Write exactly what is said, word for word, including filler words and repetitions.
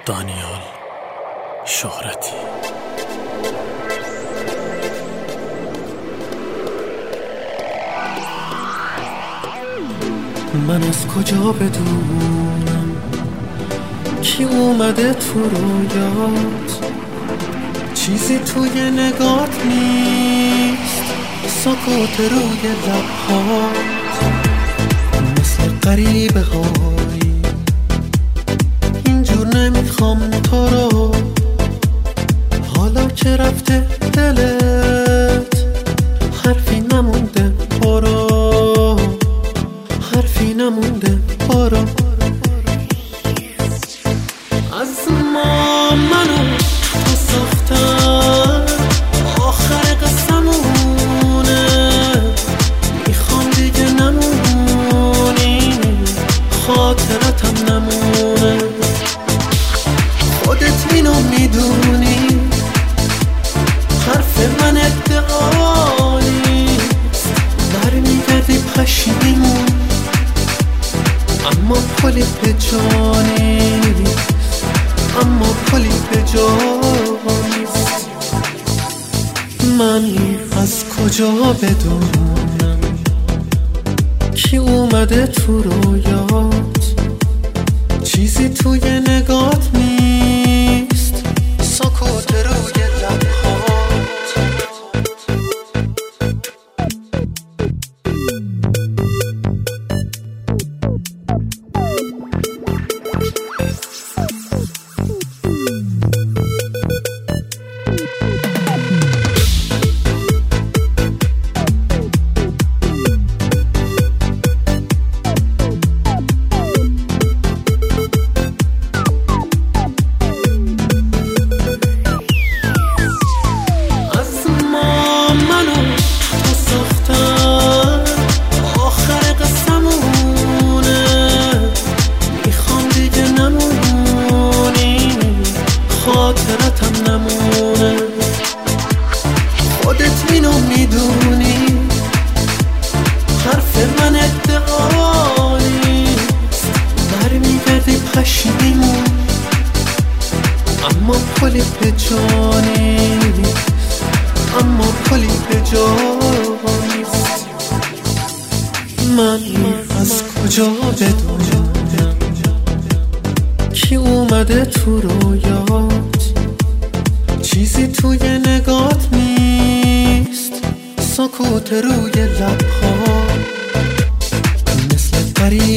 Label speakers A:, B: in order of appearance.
A: دانیال شهرتی. من از کجا بدونم کی اومده تو رویات؟ چیزی توی نگات نیست، سکوت روی لبهات مثل غریبه هایی. اینجور نمیخوام تو رو، حالا که رفته دلت حرفی نمونده، برو حرفی نمونده، برو. از ما منو تو ساختن، آخر قسمونه، میخوام دیگه نمونی، خاطرتم نمونه. خودت اینو میدونی، حرف من ادعا نیست، برمیگردی پشیمون، اما پلی به جا نیست، اما پلی به جا نیست. من از کجا بدونم کی اومده تو رویات؟ چیزی توی نگات نیست، سکوت روی لبهات. خاطرتم نمونه. خودت اینو میدونی، حرف من ادعا نیست، برمیگردی پشیمون، اما پلی به جا نیست، اما پلی به جا نیست. من از کجا بدونم کی اومده تو رویات؟ چیزی توی نگات نیست، سکوت روی لبهات مثل غریبه